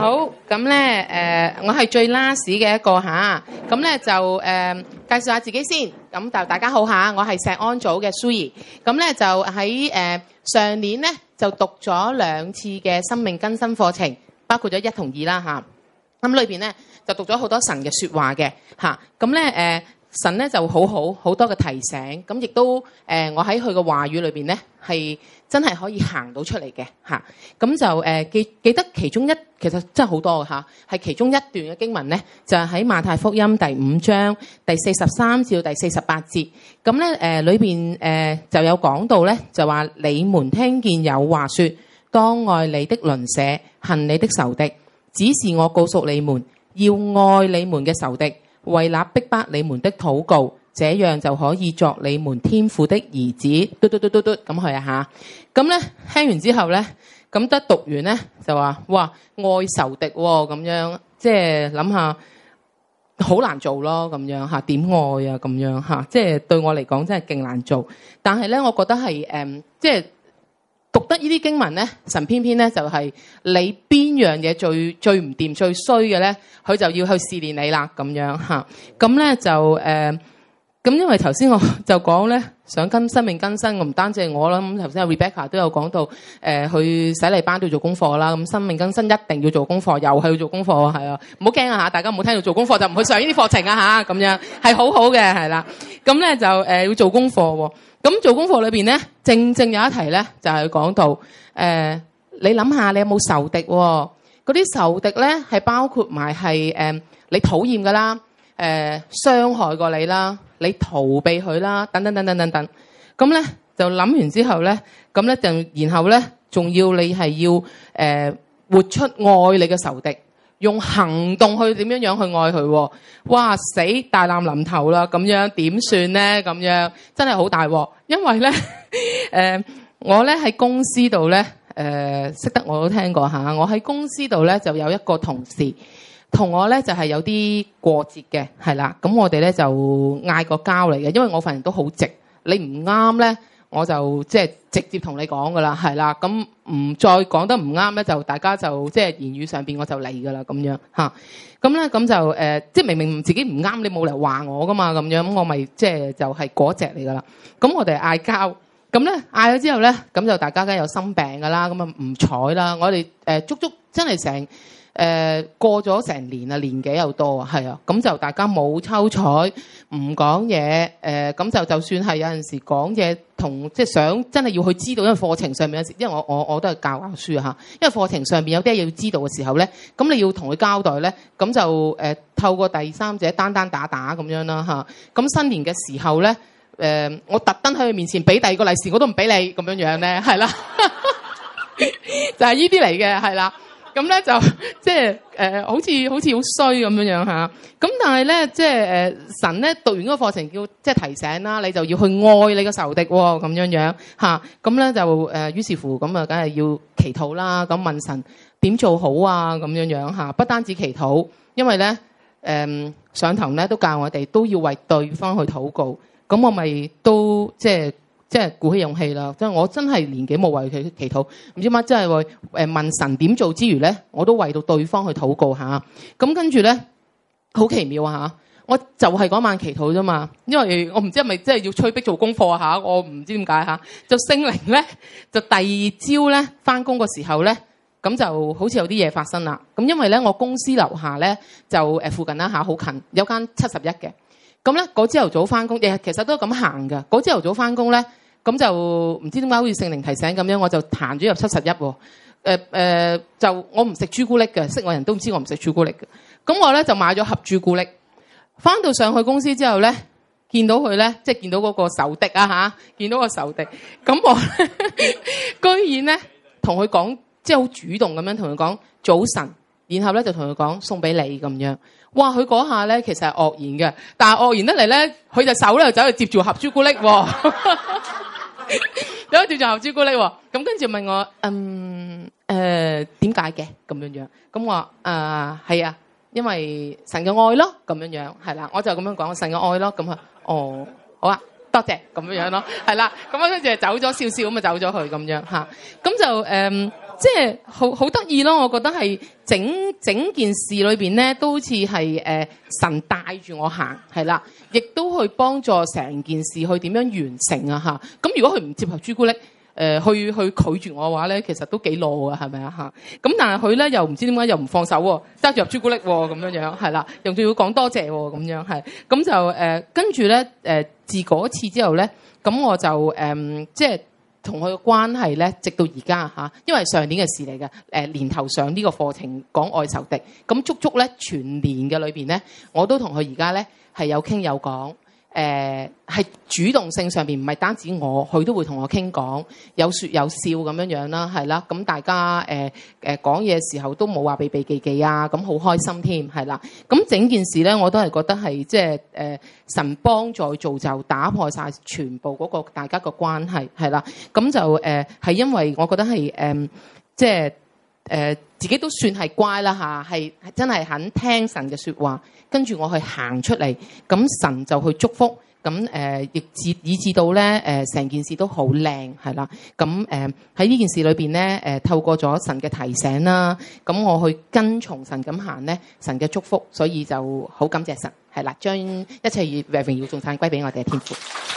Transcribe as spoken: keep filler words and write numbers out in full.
好，咁咧誒，我係最 last 嘅一個嚇，咁咧就誒、呃、介紹下自己先。咁就大家好嚇，我係石安組嘅蘇怡。咁咧就喺誒、呃、上年咧就讀咗兩次嘅生命更新課程，包括咗一同二啦嚇。咁裏邊咧就讀咗好多神嘅説話嘅嚇。咁咧誒神咧就好好好多嘅提醒，咁亦都誒、呃、我喺佢嘅話語裏邊咧係真係可以行到出嚟嘅嚇。咁就誒、呃、記記得其中一其實真係好多嘅嚇，係其中一段嘅經文咧，就係、是、喺馬太福音第五章第四十三至到第四十八節。咁咧誒裏邊誒就有講到咧，就話你們聽見有話說，當愛你的鄰舍，恨你的仇敵。只是我告訴你們，要愛你們嘅仇敵，為那逼迫你們的禱告，這樣就可以作你們天父的兒子。嘟嘟嘟嘟嘟咁去啊嚇！咁咧聽完之後咧，咁得讀完咧就話：哇，愛仇敵喎、哦、咁樣，即係諗下好難做咯咁樣嚇，點愛啊咁樣嚇，即係對我嚟講真係勁難做。但係咧，我覺得係誒、嗯，即係讀得呢啲經文咧，神偏偏咧就係、是、你邊樣嘢最最唔掂、最衰嘅咧，佢就要去試煉你啦咁樣嚇。咁咧就誒。呃咁因為頭先我就講咧，想跟生命更新，我唔單止係我啦。咁頭先阿 Rebecca 都有講到，誒、呃、去洗禮班都要做功課啦。咁生命更新一定要做功課，又係要做功課，係啊，唔好驚啊嚇！大家唔好聽到做功課就唔去上呢啲課程啊嚇，咁樣係好好嘅，係啦。咁咧就誒、呃、要做功課喎。咁做功課裏邊咧，正正有一題咧就係、是、講到誒、呃，你諗下你有冇仇敵喎？嗰啲仇敵咧係包括埋係誒你討厭㗎啦。誒、呃、傷害過你啦，你逃避佢啦，等等等等等等。咁咧就諗完之後咧，咁咧就然後咧，仲要你係要誒、呃、活出愛你嘅仇敵，用行動去點樣樣去愛佢、哦。哇死大難臨頭啦，咁樣點算咧？咁樣真係好大鑊，因為咧誒、呃、我咧喺公司度咧誒識得我都聽過嚇，我喺公司度咧就有一個同事。同我咧就係、是、有啲過節嘅，係啦。咁我哋咧就嗌個交嚟嘅，因為我份人都好直。你唔啱咧，我就即係直接同你講噶啦，係啦。咁唔再講得唔啱咧，就大家就即係言語上邊我就嚟噶啦，咁樣嚇。咁咧咁就誒、呃，即係明明自己唔啱，你冇嚟話我噶嘛，咁樣咁我咪即係就係嗰隻嚟噶啦。咁我哋嗌交，咁咧嗌咗之後咧，咁就大家梗係有心病噶啦，咁啊唔睬啦。我哋誒、呃、足足真係成。誒、呃、過咗成年啊，年紀又多啊，係啊，咁就大家冇抽彩，唔講嘢，誒、呃、咁就就算係有陣時講嘢，同即係想真係要去知道，因為課程上面有時，因為我我我都係教教書嚇，因為課程上邊有啲嘢要知道嘅時候咧，咁你要同佢交代咧，咁就誒、呃、透過第三者單單打打咁樣啦嚇，咁新年嘅時候咧，誒、呃、我特登喺佢面前俾第二個利是，我都唔俾你咁樣樣咧，係啦，就係呢啲嚟嘅，係啦。咁咧就即係誒，好似好似好衰咁樣樣嚇。咁但係咧，即係誒、呃、神咧讀完嗰個課程叫即係提醒啦，你就要去愛你嘅仇敵喎，咁樣樣嚇。咁咧就誒、呃，於是乎咁啊，梗係要祈禱啦。咁問神點做好啊？咁樣樣嚇。不單止祈禱，因為咧誒、呃、上堂咧都教我哋都要為對方去禱告。咁我咪都即係。即係鼓起勇氣啦！即係我真係年紀冇為佢祈禱，唔知乜真係為誒問神點做之餘咧，我都為到對方去禱告下。咁跟住咧，好奇妙啊嚇！我就係嗰晚祈禱啫嘛，因為我唔知係咪即係要催逼做功課嚇，我唔知點解嚇。就聖靈咧，就第二朝咧翻工嘅時候咧，咁就好似有啲嘢發生啦。咁因為咧，我公司樓下咧就誒附近啦嚇，好近有間七十一嘅。咁咧嗰朝頭早翻工，誒其實都咁行㗎。嗰朝頭早翻工咧。咁就唔知點解好似聖靈提醒咁樣，我就彈咗入七十一喎。誒誒，就我唔食朱古力嘅，識我人都唔知我唔食朱古力嘅。咁我咧就買咗盒朱古力，翻到上去公司之後咧，見到佢咧，即係見到嗰個仇敵啊嚇，見到個仇敵，咁我居然咧同佢講，即係好主動咁樣同佢講早晨，然後咧就同佢講送俾你咁樣。哇！佢嗰下咧其實係愕然嘅，但係愕然得嚟咧，佢隻手咧就走去接住盒朱古力喎。有一段就盒朱古力喎，咁跟住問我，嗯誒點解嘅咁樣樣？咁我話啊係啊，因為神嘅愛咯，咁樣樣係啦，我就咁樣講神嘅愛咯，咁啊哦好啊，多謝咁樣樣咯，係啦，咁我跟住就走咗少少咁啊走咗去咁樣嚇，咁就誒即係好好得意咯。我覺得係整整件事裏邊咧，都好似係誒神帶住我行，係啦，亦都去幫助成件事去點樣完成啊嚇。咁如果佢唔接受朱古力，誒、呃、去去拒絕我嘅話咧，其實都幾懦啊，係咪啊嚇？咁但係佢咧又唔知點解又唔放手喎，揸住入朱古力喎咁樣樣，係啦，又仲要講多謝喎咁樣係。咁就誒跟住咧誒自嗰次之後咧，咁我就誒、呃、即係。同佢嘅關係咧，直到而家嚇，因為上年嘅事嚟嘅。誒年頭上呢個課程講愛仇敵，咁足足咧全年嘅裏邊咧，我都同佢而家咧係有傾有講。誒、呃、係主動性上邊唔係單止我，佢都會同我傾講，有説有笑咁樣樣啦，係啦。咁大家誒誒講嘢嘅時候都冇話避避忌忌啊，咁好開心添，係啦。咁整件事咧，我都係覺得係即係誒神幫助造就，打破晒全部嗰個大家個關係，係啦。咁就誒係、呃、因為我覺得係誒、呃、即係誒、呃、自己都算係乖啦嚇，係真係肯聽神嘅説話。跟住我去行出嚟，咁神就去祝福，咁誒亦至以至到咧誒成件事都好靚，係啦。咁誒喺呢件事裏邊咧，誒透過咗神嘅提醒啦，咁我去跟從神咁行咧，神嘅祝福，所以就好感謝神，係啦，將一切榮耀頌讚歸俾我哋嘅天父。